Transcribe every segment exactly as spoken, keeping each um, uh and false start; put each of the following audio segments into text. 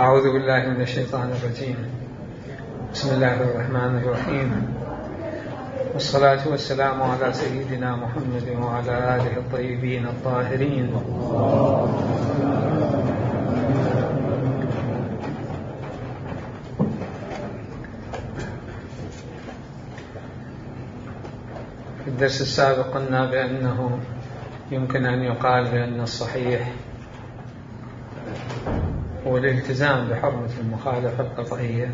أعوذ بالله من الشيطان الرجيم. بسم الله الرحمن الرحيم، والصلاة والسلام على سيدنا محمد وعلى آله الطيبين الطاهرين. في الدرس السابق قلنا بأنه يمكن أن يقال بأن الصحيح هو الالتزام بحرمة المخالفة القطعية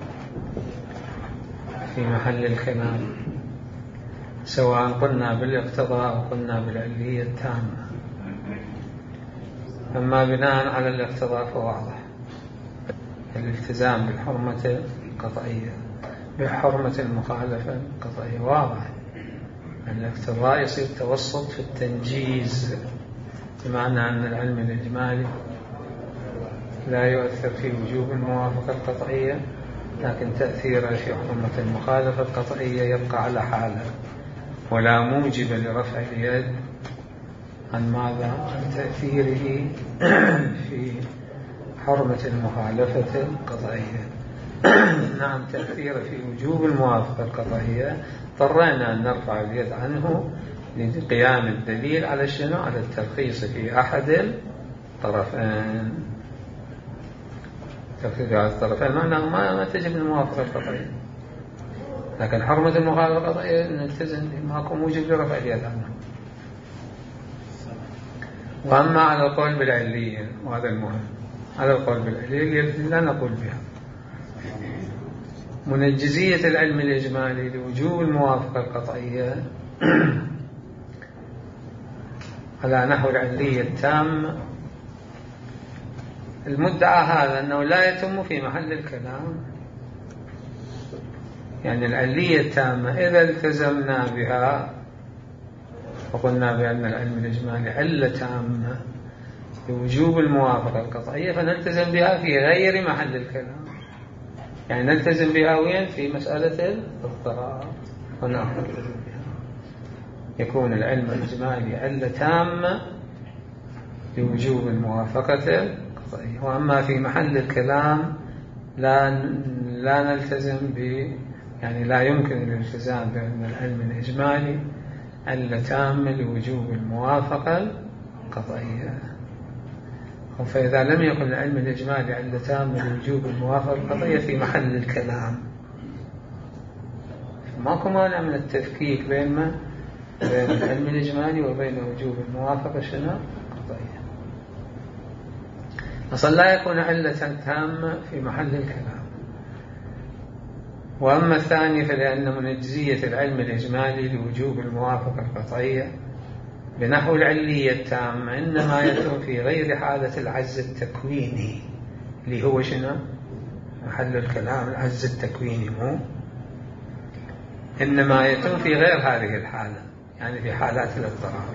في محل الكلام، سواء قلنا بالاقتضاء أو قلنا بالعلية التامة. أما بناء على الاقتضاء فواضح الالتزام بالحرمة القطعية بحرمة المخالفة القطعية واضح. الاقتضاء يصير توسط في التنجيز، بمعنى أن العلم الإجمالي لا يؤثر في وجوب الموافقة القطعية، لكن تأثيره في حرمة المخالفة القطعية يبقى على حاله، ولا موجب لرفع اليد عن ماذا؟ عن تأثيره في حرمة المخالفة القطعية. نعم، تأثيره في وجوب الموافقة القطعية اضطرينا أن نرفع اليد عنه لقيام الدليل على شنو؟ على الترخيص في أحد الطرفين. ترخيص في أحد الطرفين معناه ما, ما تجب الموافقة القطعية، لكن حرمة المخالفة القطعية نلتزم ماكو موجب لرفع اليد عنه. وأما على القول بالعلية، وهذا المهم، على القول بالعلية لا نقول بها منجزية العلم الإجمالي لوجوب الموافقة القطعية على نحو العلية التامة. المدعى هذا أنه لا يتم في محل الكلام، يعني العلية التامة إذا التزمنا بها وقلنا بأن العلم الإجمالي علة تامة لوجوب الموافقة القطعية فنلتزم بها في غير محل الكلام، يعني نلتزم بها وين؟ في مسألة الاضطرار هنا نلتزم بها، يكون العلم الإجمالي علة تامة لوجوب الموافقة القطعية. وأما في محل الكلام لا لا نلتزم ب يعني لا يمكن الالتزام بأن العلم الإجمالي علة تامة لوجوب الموافقة القطعية. فإذا لم يكن العلم الإجمالي علة تامة لوجوب الموافقة القطعية في محل الكلام ماكو مانع من التفكيك بين ما بين العلم الإجمالي وبين وجوب الموافقة شنو؟ القطعية. أصلا لا يكون علة تامة في محل الكلام. وأما الثاني فلأن منجزية العلم الإجمالي لوجوب الموافقة القطعية بنحو العلية التامة إنما يتم في غير حالة العجز التكويني، اللي هو شنو؟ محل الكلام العجز التكويني، مو إنما يتم في غير هذه الحالة، يعني في حالات الاضطرار،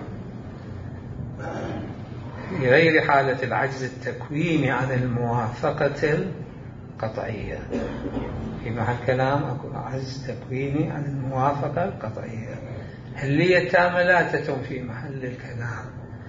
في غير حالة العجز التكويني عن الموافقة القطعية. في محل كلام أكو عجز تكويني عن الموافقة القطعية. العلية التامة لا تتم في محل الكلام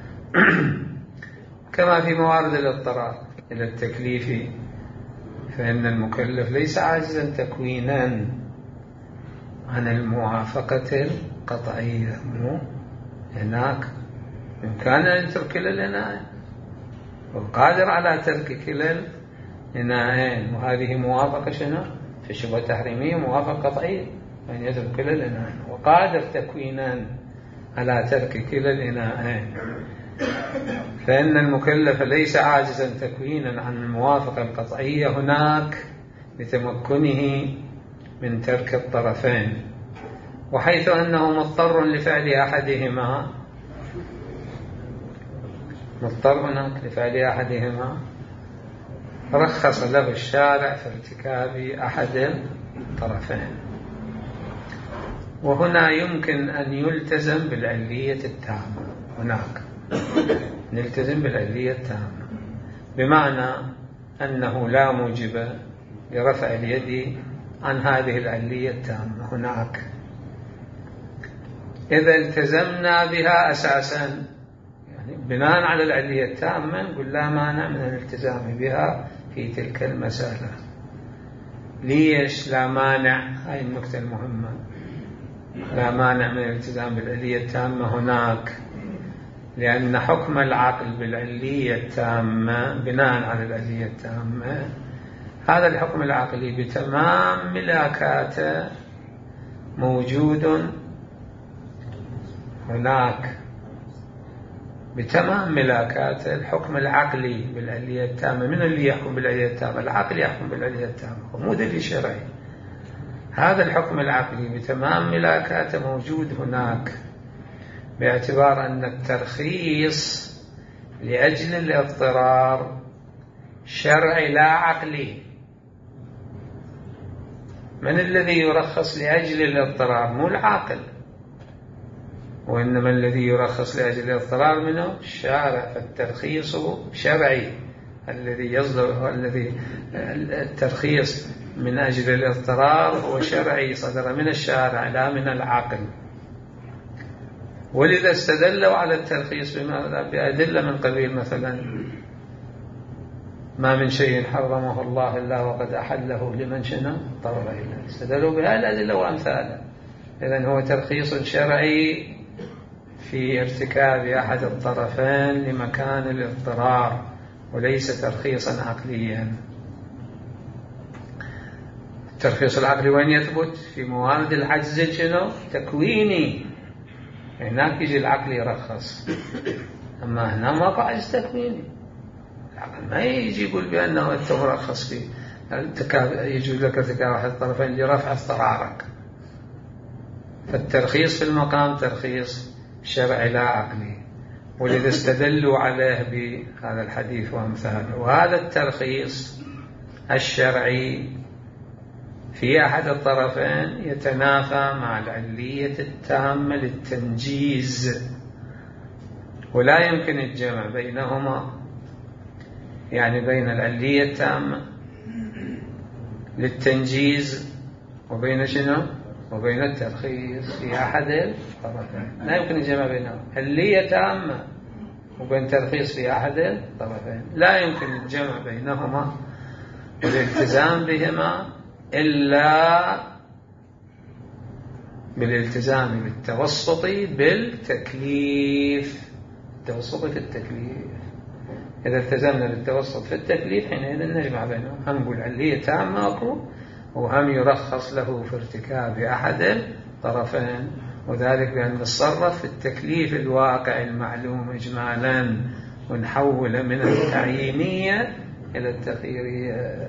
كما في موارد الاضطرار إلى التكليف، فإن المكلف ليس عاجزا تكوينا عن الموافقة القطعية، مو هناك بإمكانه أن يترك كلا الإناءين والقادر على ترك كلا الإناءين، وهذه موافقة شنو؟ في شبهة تحريمية موافقة قطعية، أن يترك كلا الإناءين وقادر تكوينا على ترك كلا الإناءين. فإن المكلف ليس عاجزا تكوينا عن الموافقة القطعية هناك لتمكنه من ترك الطرفين، وحيث أنه مضطر لفعل أحدهما مضطر هناك لفعل أحدهما رخص له الشارع في ارتكاب أحد الطرفين. وهنا يمكن أن يلتزم بالعلية التامة، هناك نلتزم بالعلية التامة بمعنى أنه لا موجب لرفع اليد عن هذه العلية التامة هناك إذا التزمنا بها أساسا، يعني بناء على العلية التامة نقول لا مانع من الالتزام بها في تلك المسألة. ليش لا مانع؟ هاي النقطة المهمة. لا مانع من الالتزام بالعلية التامة هناك، لأن حكم العقل بالعلية التامة بناء على العلية التامة، هذا الحكم العقلي بتمام ملاكاته موجود هناك، بتمام ملاكاته. الحكم العقلي بالعلية التامة، من اللي يحكم بالعلية التامة؟ العقل يحكم بالعلية التامة، مو دليل شرعي. هذا الحكم العقلي بتمام ملاكاته موجود هناك، باعتبار أن الترخيص لأجل الاضطرار شرعي لا عقلي. من الذي يرخص لأجل الاضطرار؟ مو العاقل، وإنما الذي يرخص لأجل الاضطرار منه الشارع. فالترخيص شرعي، الذي يصدر الذي الترخيص من أجل الاضطرار هو شرعي، صدر من الشارع لا من العاقل. ولذا استدلوا على الترخيص بأدلة من قبيل مثلا ما من شيء حرمه الله إلا وقد أحله لمن شنو اضطر إليه. استدلوا بها الأدلة وأمثالها. إذن هو ترخيص شرعي في ارتكاب أحد الطرفين لمكان الاضطرار، وليس ترخيصا عقليا. الترخيص العقلي وين يثبت؟ في موارد العجز شنو تكويني، هناك يجي العقل يرخص. أما هنا ما عجز تكويني، العقل ما يجي يقول بأنه أنت مرخص فيه، يجوز لك ارتكاب أحد الطرفين لرفع اضطرارك. فالترخيص في المقام ترخيص شرعي لا عقلي، ولذا استدلوا عليه بهذا الحديث وأمثاله. وهذا الترخيص الشرعي في أحد الطرفين يتنافى مع العلية التامة للتنجيز، ولا يمكن الجمع بينهما، يعني بين العلية التامة للتنجيز وبين شنو؟ وبين الترخيص في أحد الطرفين. لا يمكن الجمع بينهما، علية تامة وبين ترخيص في أحد الطرفين، لا يمكن الجمع بينهما والالتزام بهما إلا بالالتزام بالتوسط بالتكليف. التوسط في التكليف، إذا التزمنا بالتوسط في التكليف حينئذ نجمع بينهم، هم نقول علية تامة أكو، وهم يرخص له في ارتكاب أحد الطرفين، وذلك بأن نتصرف في التكليف الواقع المعلوم إجمالا، ونحول من التعيينية إلى التخييرية،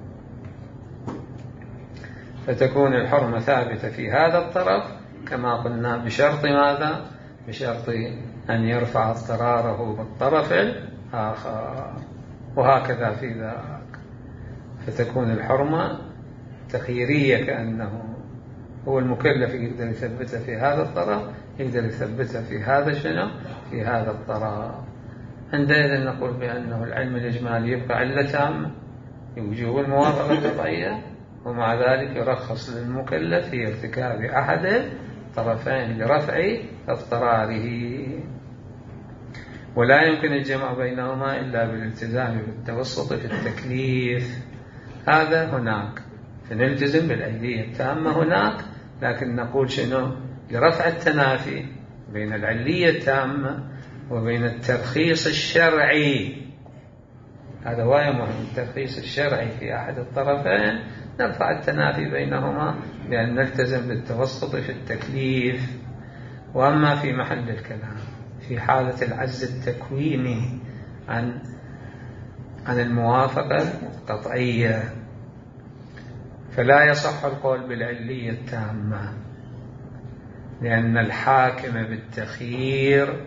فتكون الحرمة ثابتة في هذا الطرف كما قلنا، بشرط ماذا؟ بشرط أن يرفع اضطراره بالطرف الآخر، وهكذا في ذاك. فتكون الحرمة تخييرية، كأنه هو المكلف يقدر يثبتها في هذا الطرف، يقدر يثبتها في هذا شنو؟ في هذا الطرف. عندئذ نقول بأنه العلم الإجمالي يبقى علة تامة يوجب الموافقة القطعية، ومع ذلك يرخص للمكلف في ارتكاب أحد الطرفين لرفع اضطراره، ولا يمكن الجمع بينهما إلا بالالتزام بالتوسط في التكليف. هذا هناك، فنلتزم بالعلية التامة هناك، لكن نقول شنو؟ لرفع التنافي بين العلية التامة وبين الترخيص الشرعي. هذا هو مهم، الترخيص الشرعي في أحد الطرفين نرفع التنافي بينهما بأن نلتزم بالتوسط في التكليف. وأما في محل الكلام في حالة العجز التكويني عن عن الموافقة القطعية، فلا يصح القول بالعلية التامة، لأن الحاكم بالتخيير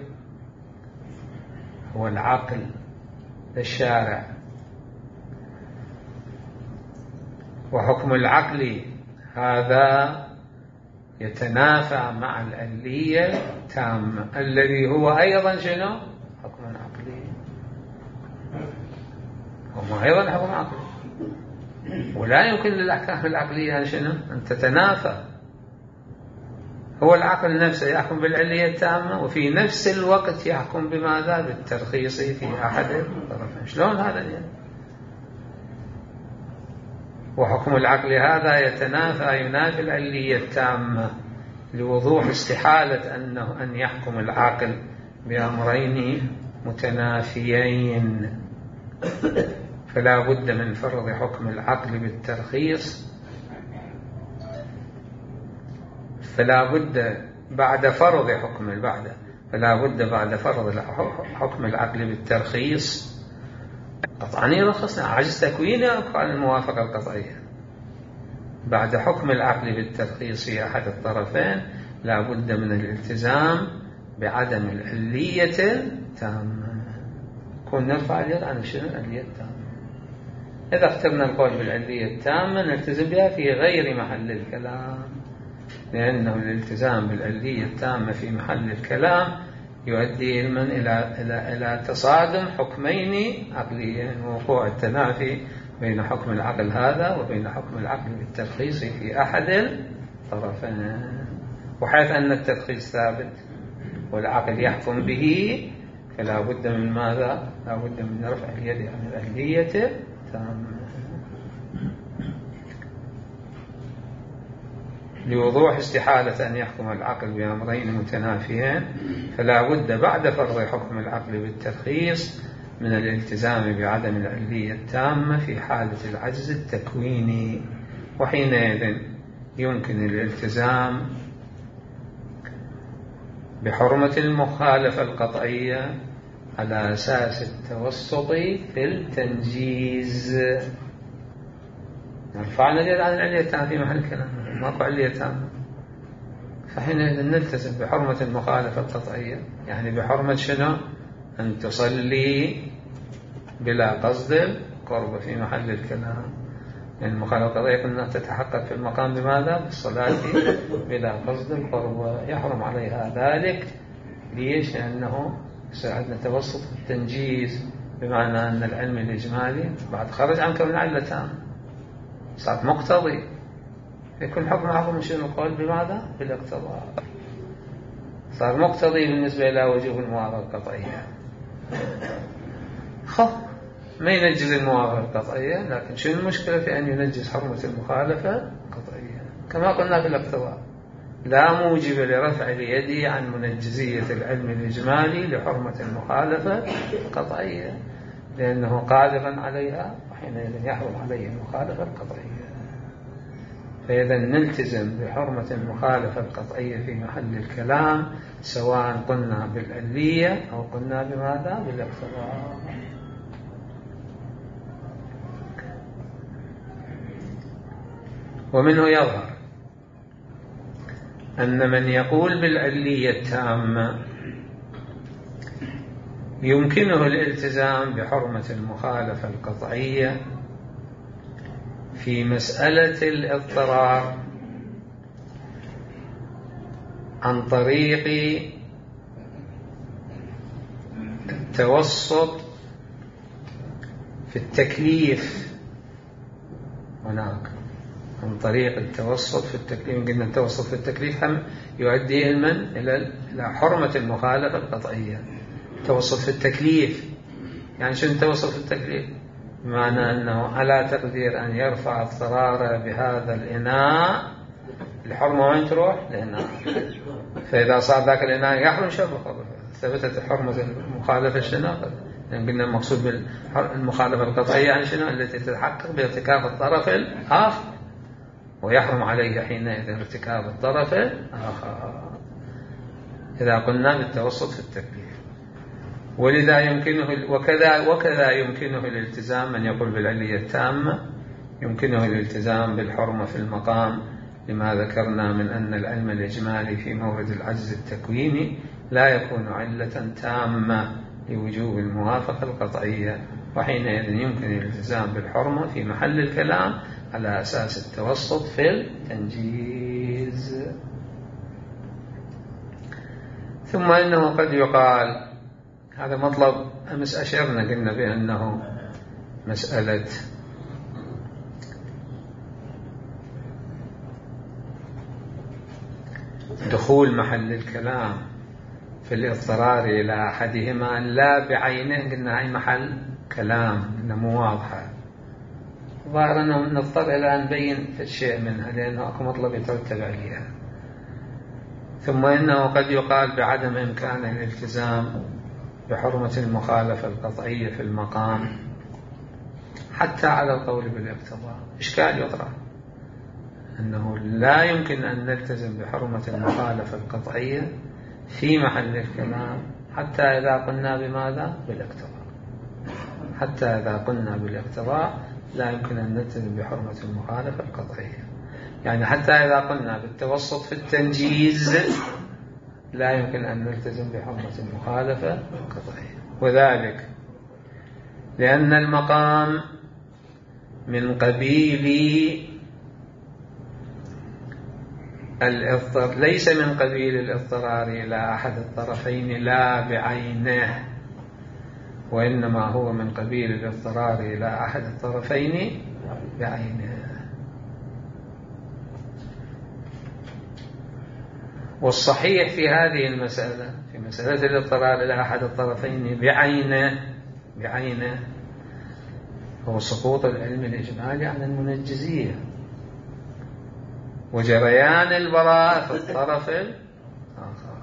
هو العقل الشارع، وحكم العقل هذا يتنافى مع العلية التامة الذي هو أيضا شنو؟ حكم عقلي، هو أيضا حكم عقلي، ولا يمكن للأحكام العقلية شنو؟ أن تتنافى. هو العقل نفسه يحكم بالعلية التامة، وفي نفس الوقت يحكم بماذا؟ بالترخيص في أحد الطرفين. شلون هذا يعني؟ وحكم العقل هذا يتنافى ينافي العلية التامة لوضوح استحالة أنه أن يحكم العقل بأمرين متنافيين، فلا بد من فرض حكم العقل بالترخيص فلا بد بعد فرض حكم بعد فلا بد بعد فرض حكم العقل بالترخيص قطعا يرخصنا عجز تكوينه عن الموافقة القطعية. بعد حكم العقل بالترخيص في أحد الطرفين لا بد من الالتزام بعدم العلية التامة. كون نرفع اليد عن شنو العلية التامة. إذا اخترنا القول بالعلية التامة نلتزم بها في غير محل الكلام، لأنه الالتزام بالعلية التامة في محل الكلام يؤدي علما إلى إلى إلى تصادم حكمين عقليين، ووقوع التنافي بين حكم العقل هذا وبين حكم العقل بالترخيص في أحد الطرفين. وحيث أن الترخيص ثابت والعقل يحكم به فلا بد من ماذا؟ لا بد من رفع اليد عن العلية التامة. لوضوح استحالة أن يحكم العقل بأمرين متنافيين فلا بد بعد فرض حكم العقل بالترخيص من الالتزام بعدم العلية التامة في حالة العجز التكويني، وحينئذ يمكن الالتزام بحرمة المخالفة القطعية على أساس التوسط في التنجيز. رفعنا اليد عن العلية التامة في محل كلام ماكو علية تامة، فحينئذ نلتزم بحرمة المخالفة القطعية، يعني بحرمة شنو؟ أن تصلي بلا قصد القرب في محل الكلام. يعني المخالفة القطعية قلنا تتحقق في المقام بماذا؟ بالصلاة بلا قصد القرب، يحرم عليها ذلك. ليش؟ لأنه ساعدنا توسط التنجيز، بمعنى أن العلم الإجمالي بعد خرج عن كون العلة تام صار مقتضي، يكون حكم عقل شنو القول بماذا؟ بالاقتضاء، صار مقتضي بالنسبة إلى وجوب الموافقة القطعية. خف ما ينجز الموافقة القطعية، لكن شنو المشكلة في أن ينجز حرمة المخالفة القطعية؟ كما قلنا في الاقتضاء لا موجب لرفع اليد عن منجزية العلم الإجمالي لحرمة المخالفة القطعية، لأنه قادرا عليها وحينئذ يحرم عليه المخالفة القطعية. فإذا نلتزم بحرمة المخالفة القطعية في محل الكلام سواء قلنا بالعلية أو قلنا بماذا؟ بالاقتضاء. ومنه يظهر أن من يقول بالعلية التامة يمكنه الالتزام بحرمة المخالفة القطعية في مسألة الاضطرار عن طريق التوسط في التكليف. هناك عن طريق التوسط في التكليف، قلنا التوسط في التكليف هم يؤدي علما إلى حرمة المخالفة القطعية. التوسط في التكليف يعني شنو التوسط في التكليف؟ بمعنى أنه على تقدير أن يرفع اضطراره بهذا الإناء، الحرمة وين تروح؟ الإناء. فإذا صار ذاك الإناء يحرم شربه ثبتت حرمة المخالفة شنو؟ يعني قلنا المقصود بالمخالفة القطعية يعني شنو؟ التي تتحقق بارتكاب الطرف الآخر، ويحرم عليه حينئذ ارتكاب الطرف الآخر إذا قلنا بالتوسط في التكليف. ولذا يمكنه وكذا وكذا يمكنه الالتزام، من يقول بالعلية التامة يمكنه الالتزام بالحرمة في المقام، لما ذكرنا من أن العلم الإجمالي في مورد العجز التكويني لا يكون علة تامة لوجوب الموافقة القطعية، وحينئذ يمكن الالتزام بالحرمة في محل الكلام على أساس التوسط في التنجيز. ثم إنه قد يقال، هذا مطلب أمس أشرنا قلنا بأنه مسألة دخول محل الكلام في الاضطرار إلى أحدهما لا بعينه، قلنا أي محل كلام، قلنا مو واضحة، ظاهر أنه نضطر إلى أن نبين الشيء منها لأنه أكو مطلب يترتب عليها. ثم إنه قد يقال بعدم إمكان الالتزام بحرمة المخالفة القطعية في المقام حتى على القول بالاقتضاء. إشكال يطرح أنه لا يمكن أن نلتزم بحرمة المخالفة القطعية في محل الكلام حتى إذا قلنا بماذا؟ بالاقتضاء. حتى إذا قلنا بالاقتضاء لا يمكن أن نلتزم بحرمة المخالفة القطعية. يعني حتى إذا قلنا بالتوسط في التنجيز لا يمكن أن نلتزم بحرمة المخالفة القطعية. وذلك لأن المقام من قبيل الاضطرار، ليس من قبيل الاضطرار إلى أحد الطرفين لا بعينه، وإنما هو من قبيل الاضطرار إلى أحد الطرفين بعينه. والصحيح في هذه المسألة، في مسألة الاضطرار إلى أحد الطرفين بعينه بعينه هو سقوط العلم الإجمالي عن المنجزية وجريان البراءة في الطرف الآخر.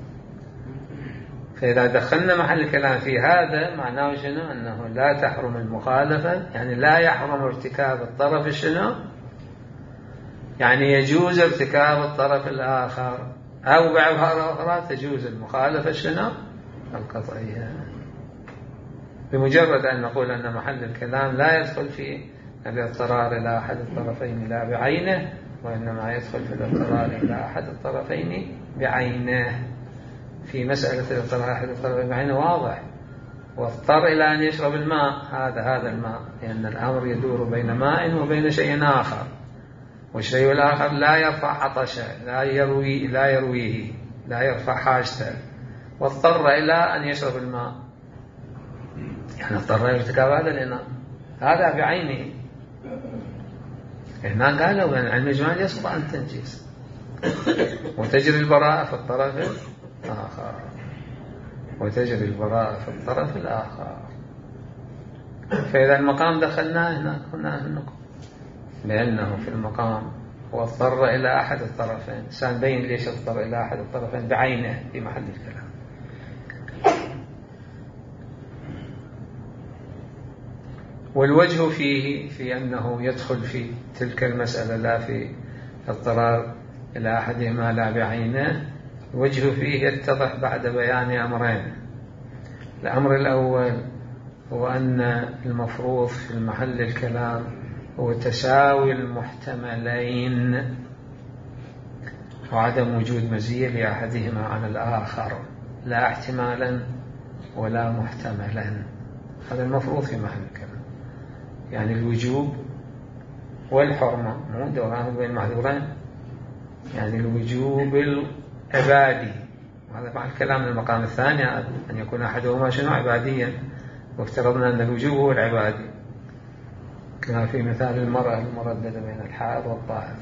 فإذا دخلنا محل الكلام في هذا معناه شنو؟ أنه لا تحرم المخالفة، يعني لا يحرم ارتكاب الطرف شنو؟ يعني يجوز ارتكاب الطرف الآخر، أو بعبارة أخرى تجوز المخالفة شنو؟ القطعية. بمجرد أن نقول أن محل الكلام لا يدخل في الاضطرار إلى أحد الطرفين لا بعينه، وإنما يدخل في الاضطرار إلى أحد الطرفين بعينه. في مسألة الاضطرار أحد الطرفين بعينه واضح، واضطر إلى أن يشرب الماء، هذا هذا الماء، لأن الأمر يدور بين ماء وبين شيء آخر، والشيء الآخر لا يرفع عطشه، لا يروي لا يرويه لا يرفع حاجته، واضطر إلى أن يشرب الماء، يعني اضطر ارتكاب هذا الإناء، هذا بعينه. هنا قالوا أن العلم الإجمالي يسقط عن التنجيز وتجري البراءة في الطرف الآخر وتجري البراءة في الطرف الآخر. فإذا المقام دخلناه هنا هنا النقطة، لأنه في المقام هو اضطر إلى أحد الطرفين، سنبين ليش اضطر إلى أحد الطرفين بعينه في محل الكلام. والوجه فيه في أنه يدخل في تلك المسألة لا في اضطرار إلى أحدهما لا بعينه، الوجه فيه يتضح بعد بيان أمرين. الأمر الأول هو أن المفروض في محل الكلام هو تساوي المحتملين وعدم وجود مزية لأحدهما عن الآخر، لا احتمالا ولا محتملا. هذا المفروض في محل الكلام، يعني الوجوب والحرمة مو دوران بين محذورين، يعني الوجوب العبادي، وهذا مع الكلام المقام الثاني أن يكون أحدهما شنو؟ عباديا، وافترضنا أن الوجوب هو العبادي كما في مثال المرأة المرددة بين الحائض والطاهر.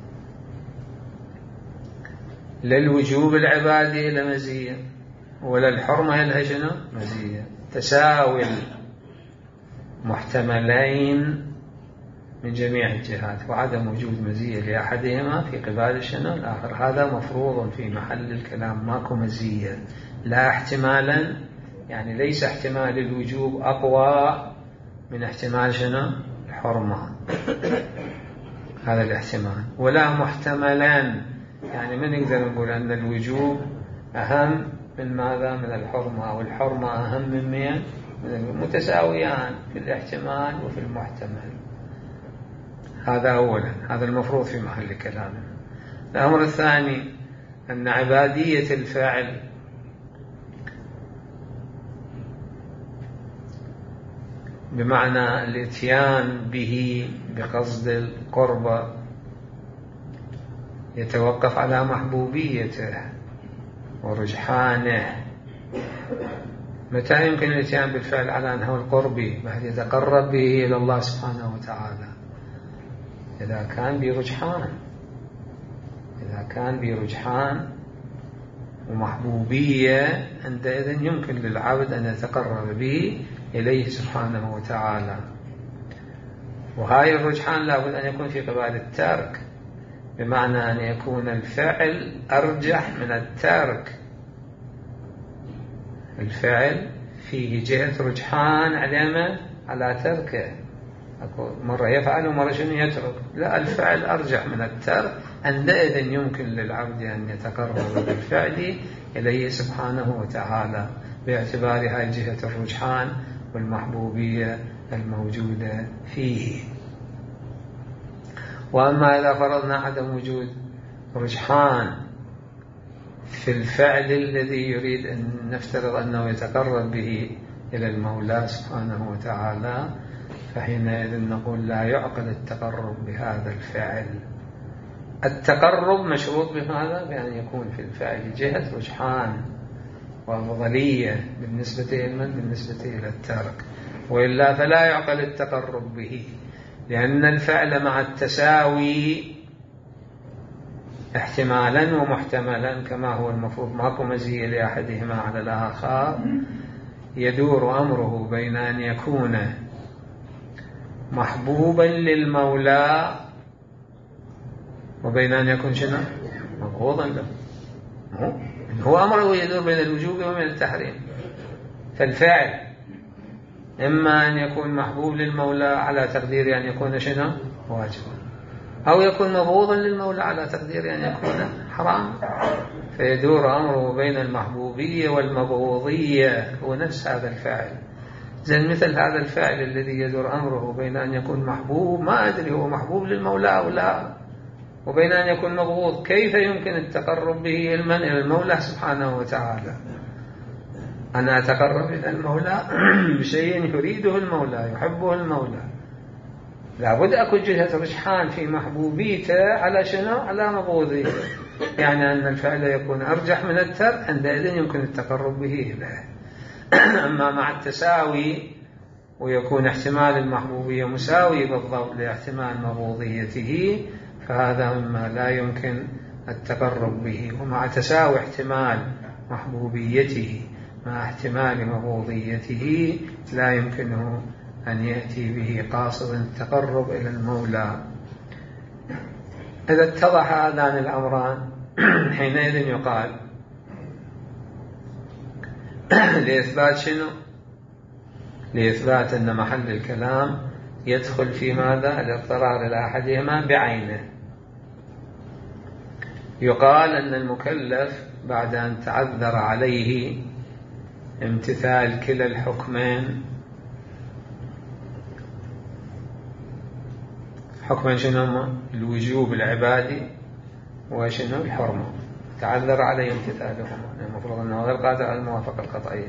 لا الوجوب العبادي إلى مزية ولا الحرمة لها شنو؟ مزية. تساوي محتملين من جميع الجهات وعدم وجود مزية لأحدهما في قبال شنو؟ الآخر. هذا مفروض في محل الكلام، ماكو مزية، لا احتمالا، يعني ليس احتمال الوجوب أقوى من احتمال شنو؟ الحرمة، هذا الاحتمال، ولا محتملان، يعني ما نقدر نقول أن الوجوب أهم من ماذا؟ من الحرمة، أو الحرمة أهم من مين؟ متساويان في الاحتمال وفي المحتمل. هذا أولا، هذا المفروض في محل كلامنا. الأمر الثاني أن عبادية الفعل بمعنى الاتيان به بقصد القربة يتوقف على محبوبيته ورجحانه. متى يمكن الاتيان بالفعل على أنه القربي بعد يتقرب به إلى الله سبحانه وتعالى؟ إذا كان برجحان، إذا كان برجحان ومحبوبية، عندئذ يمكن للعبد أن يتقرب به إليه سبحانه وتعالى. وهاي الرجحان لابد أن يكون في قبال الترك، بمعنى أن يكون الفعل أرجح من الترك. الفعل فيه جهة رجحان على على تركه، مرة يفعل ومرة شنو يترك. لا، الفعل أرجح من الترك، عندئذ يمكن للعبد أن يتقرب بالفعل إليه سبحانه وتعالى باعتبار هاي جهة الرجحان والمحبوبية الموجودة فيه. وأما إذا فرضنا عدم وجود رجحان في الفعل الذي يريد أن نفترض أنه يتقرب به إلى المولى سبحانه وتعالى، فحينئذ نقول لا يعقل التقرب بهذا الفعل. التقرب مشروط بماذا؟ بأن يكون في الفعل جهة رجحان وأفضلية بالنسبة إلى من؟ بالنسبة إلى الترك، وإلا فلا يعقل التقرب به، لأن الفعل مع التساوي احتمالا ومحتملا كما هو المفروض، ماكو مزية لأحدهما على الآخر، يدور أمره بين أن يكون محبوبا للمولى وبين أن يكون شنو؟ مبغوضا له. هو أمره يدور بين الوجوب وبين التحريم. فالفعل إما أن يكون محبوب للمولى على تقدير أن يكون شنو؟ واجبا، أو يكون مبغوضا للمولى على تقدير أن يكون حرام. فيدور أمره بين المحبوبية والمبغوضية، هو نفس هذا الفعل. زي مثل هذا الفعل الذي يدور أمره بين أن يكون محبوب، ما أدري هو محبوب للمولى أو لا، وبين أن يكون مبغوض، كيف يمكن التقرب به إلى المولى سبحانه وتعالى؟ أنا أتقرب إلى المولى بشيء يريده المولى، يحبه المولى، لابد أكون جهة رجحان في محبوبيته على شنو؟ على مبغوضيته، يعني أن الفعل يكون أرجح من الترك، عندئذ يمكن التقرب به إليه. أما مع التساوي ويكون احتمال المحبوبية مساوي بالضبط لاحتمال مبغوضيته، فهذا مما لا يمكن التقرب به. ومع تساوي احتمال محبوبيته مع احتمال مبغوضيته لا يمكنه أن يأتي به قاصدا التقرب إلى المولى. إذا اتضح هذان الأمران حينئذ يقال لإثبات شنو؟ لإثبات أن محل الكلام يدخل في ماذا؟ الاضطرار إلى أحدهما بعينه. يقال أن المكلف بعد أن تعذر عليه امتثال كلا الحكمين، حكمين شنو هما؟ الوجوب العبادي وشنو؟ الحرمة، تعذر عليه امتثالهما، المفروض أنه غير قادر على الموافقة القطعية.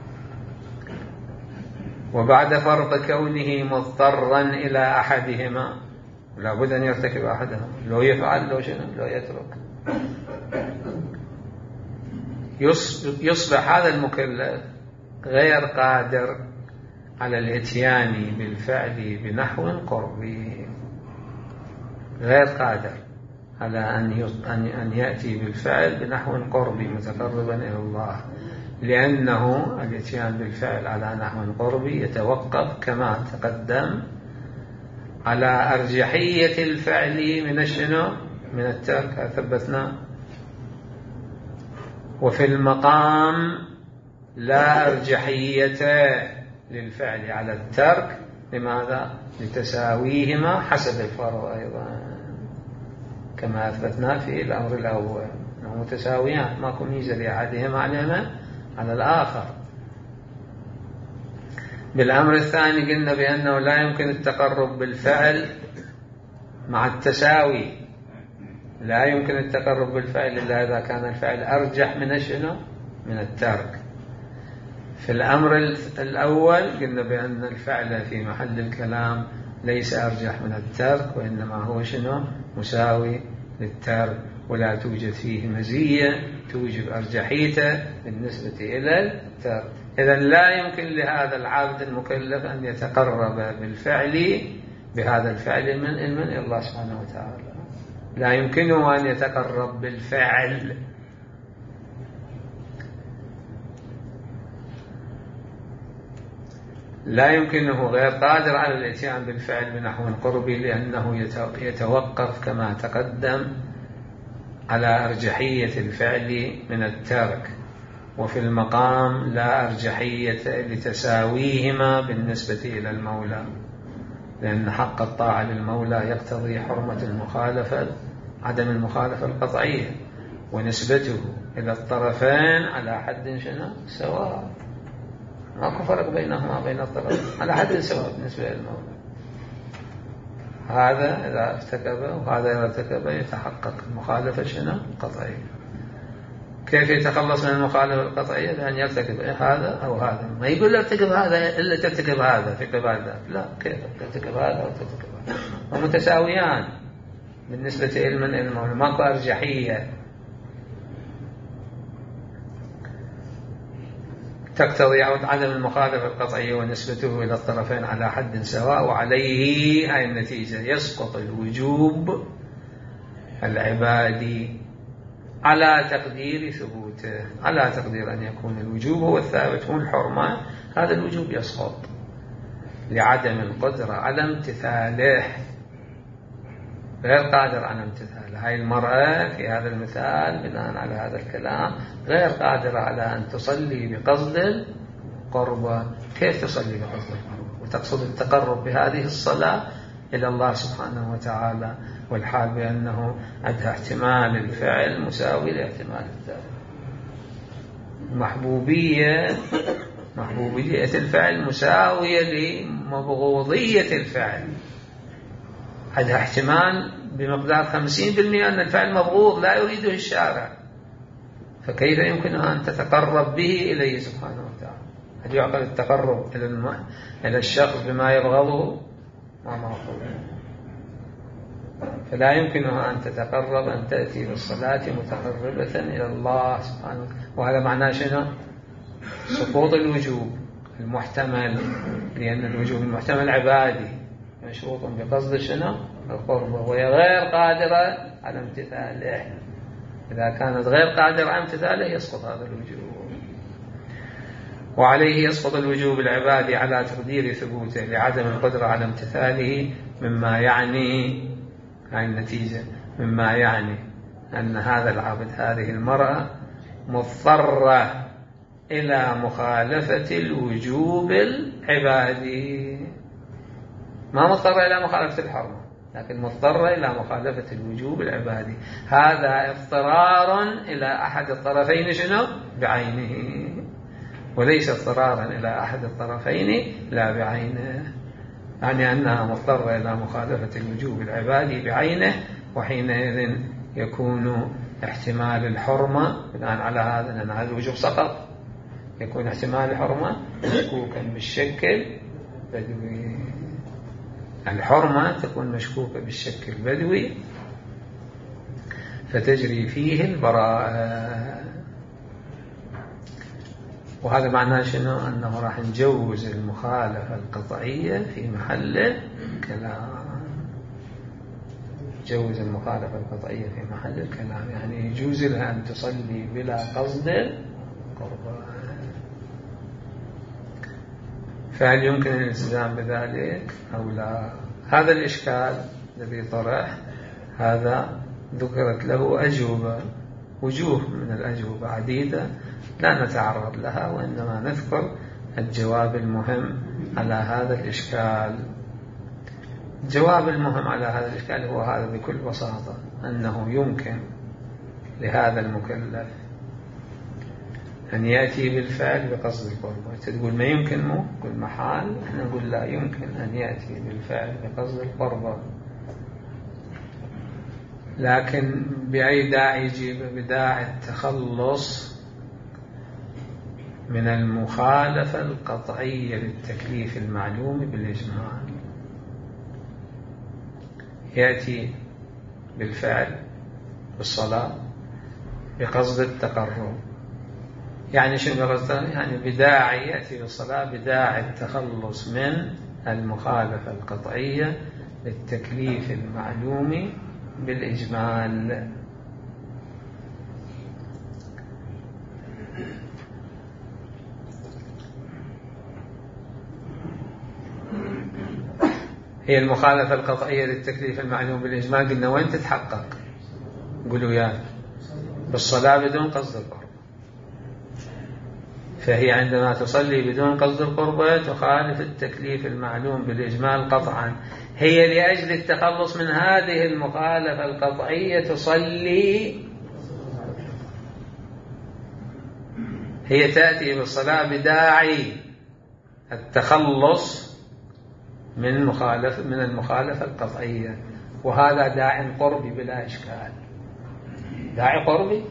وبعد فرض كونه مضطرا إلى أحدهما، لابد أن يرتكب أحدهما، لو يفعل لو شنو؟ لو يترك، يصبح هذا المكلف غير قادر على الاتيان بالفعل بنحو قربي، غير قادر على أن يأتي بالفعل بنحو قربي متقربا إلى الله، لأنه الاتيان بالفعل على نحو قربي يتوقف كما تقدم على أرجحية الفعل من الشنو؟ من الترك، ثبتنا. وفي المقام لا أرجحية للفعل على الترك، لماذا؟ لتساويهما حسب الفرض أيضا، كما أثبتنا في الأمر الأول أنه متساويان، ماكو ميزة لأحدهما علينا على الآخر. بالأمر الثاني قلنا بأنه لا يمكن التقرب بالفعل مع التساوي، لا يمكن التقرب بالفعل إلا إذا كان الفعل أرجح من شنو؟ من الترك. في الأمر الأول قلنا بأن الفعل في محل الكلام ليس أرجح من الترك، وإنما هو شنو؟ مساوي للترك، ولا توجد فيه مزية توجب أرجحيته بالنسبة إلى الترك. إذن لا يمكن لهذا العبد المكلف أن يتقرب بالفعل بهذا الفعل من من الله سبحانه وتعالى، لا يمكنه أن يتقرب بالفعل. لا يمكنه غير قادر على الاتيان بالفعل بنحو قربي، لأنه يتوقف كما تقدم على أرجحية الفعل من الترك، وفي المقام لا أرجحية لتساويهما بالنسبة إلى المولى، لأن حق الطاعة للمولى يقتضي حرمة المخالفة، عدم المخالفة القطعية، ونسبته إلى الطرفين على حد شنو سواء، ماكو فرق بينهما بين الطرفين، على حد سواء بالنسبة للمولى. هذا إذا ارتكب وهذا إذا ارتكب يتحقق المخالفة شنو قطعية. كيف يتخلص من المخالفة القطعية؟ بأن يرتكب هذا أو هذا، ما يقول ارتكب هذا إلا ترتكب هذا في قبال ذاك، لا، كيف ترتكب هذا أو ترتكب هذا، ومتساويان بالنسبة إلى من المولى، ماكو أرجحية تقتضي عدم المخالفة القطعية ونسبته إلى الطرفين على حد سواء، وعليه هاي النتيجة يسقط الوجوب العبادي على تقدير ثبوته، على تقدير أن يكون الوجوب هو الثابت هو الحرمة، هذا الوجوب يسقط لعدم القدرة على امتثاله، غير قادر على امتثاله. هاي المرأة في هذا المثال بناء على هذا الكلام غير قادرة على أن تصلي بقصد القربة. كيف تصلي بقصد القربة وتقصد التقرب بهذه الصلاة إلى الله سبحانه وتعالى، والحال بأنه عندها احتمال الفعل مساوي لاحتمال الذات، محبوبية محبوبية الفعل مساوية لمبغوضية الفعل، عندها احتمال بمقدار خمسين بالمئة أن الفعل مبغوض لا يريده الشارع، فكيف يمكنها أن تتقرب به إليه سبحانه وتعالى؟ هل يعقل التقرب إلى الم... إلى الشخص بما يبغضه؟ ما معقول. فلا يمكنها أن تتقرب، أن تأتي بالصلاة متقربة إلى الله سبحانه وتعالى، وهذا معناه شنو؟ سقوط الوجوب المحتمل، لأن الوجوب المحتمل عبادي مشروط بقصد شنو؟ القربة، وهي غير قادرة على امتثاله. إذا كانت غير قادرة على امتثاله يسقط هذا الوجوب، وعليه يسقط الوجوب العبادي على تقدير ثبوته لعدم القدرة على امتثاله، مما يعني هاي النتيجة، مما يعني أن هذا العبد، هذه المرأة مضطرة إلى مخالفة الوجوب العبادي، ما مضطرة إلى مخالفة الحرمة، لكن مضطرة إلى مخالفة الوجوب العبادي. هذا اضطرار إلى أحد الطرفين شنو؟ بعينه، وليس اضطرارا إلى أحد الطرفين لا بعينه، يعني أنها مضطرة إلى مخالفة الوجوب العبادي بعينه، وحينئذ يكون احتمال الحرمة بناء على هذا، لأن هذا الوجوب سقط، يكون احتمال الحرمة مشكوكا بالشك البدوي، الحرمة تكون مشكوكة بالشك البدوي فتجري فيه البراءة. وهذا معناه شنو؟ أنه راح نجوز المخالفة القطعية في محل كلام، جوز المخالفة القطعية في محل الكلام، يعني يجوز لها أن تصلي بلا قصد قربان. فهل يمكن الالتزام بذلك أو لا؟ هذا الإشكال الذي طرح هذا ذكرت له أجوبة، وجوه من الأجوبة عديدة لا نتعرض لها، وإنما نذكر الجواب المهم على هذا الإشكال. الجواب المهم على هذا الإشكال هو هذا بكل بساطة، أنه يمكن لهذا المكلف أن يأتي بالفعل بقصد القربة. تقول ما يمكن، مو كل محال احنا نقول لا، يمكن أن يأتي بالفعل بقصد القربة، لكن بأي داعي يجيب؟ بداعي التخلص من المخالفة القطعية للتكليف المعلوم بالإجمال. يأتي بالفعل بالصلاة بقصد التقرب، يعني شنو بقصد؟ يعني بداعي يأتي بالصلاة بداعي التخلص من المخالفة القطعية للتكليف المعلوم بالإجمال. هي المخالفة القطعية للتكليف المعلوم بالإجمال. قلنا وين تتحقق؟ قولوا يا بالصلاة بدون قصد القرب. فهي عندما تصلي بدون قصد القرب تخالف التكليف المعلوم بالإجمال قطعا. هي لأجل التخلص من هذه المخالفة القطعية تصلي، هي تأتي بالصلاة بداعي التخلص من مخالفة من المخالفة القطعية، وهذا داعي قربي بلا إشكال، داعي قربي،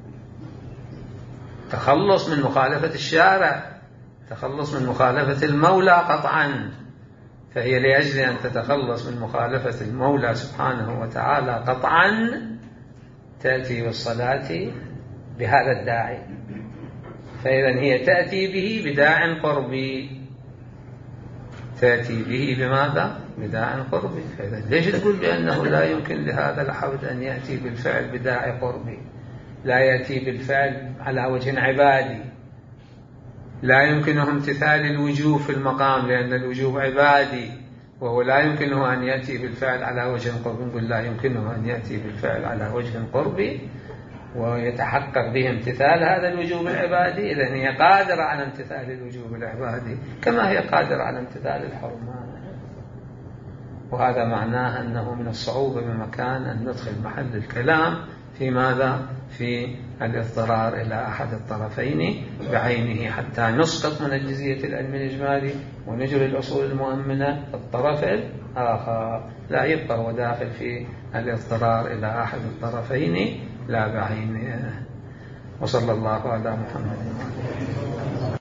تخلص من مخالفة الشارع، تخلص من مخالفة المولى قطعا. فهي لأجل أن تتخلص من مخالفة المولى سبحانه وتعالى قطعا تأتي بالصلاة بهذا الداعي. فإذا هي تأتي به بداع قربي، تأتي به بماذا؟ بداع قربي. فإذا ليش تقول بأنه لا يمكن لهذا العبد أن يأتي بالفعل بداع قربي؟ لا يأتي بالفعل على وجه عبادي، لا يمكنه امتثال الوجوب في المقام لأن الوجوب عبادي، وهو لا يمكنه أن يأتي بالفعل على وجه قربي. نقول لا يمكنه أن يأتي بالفعل على وجه قربي ويتحقق به امتثال هذا الوجوب العبادي. إذن هي قادرة على امتثال الوجوب العبادي كما هي قادرة على امتثال الحرمان. وهذا معناه أنه من الصعوبة بمكان أن ندخل محل الكلام في ماذا؟ في الاضطرار إلى أحد الطرفين بعينه حتى نسقط من الجزئية العلم الإجمالي ونجري الأصول المؤمنة الطرف الآخر. لا يبقى هو داخل في الاضطرار إلى أحد الطرفين لا بعينه. وصلى الله على محمد.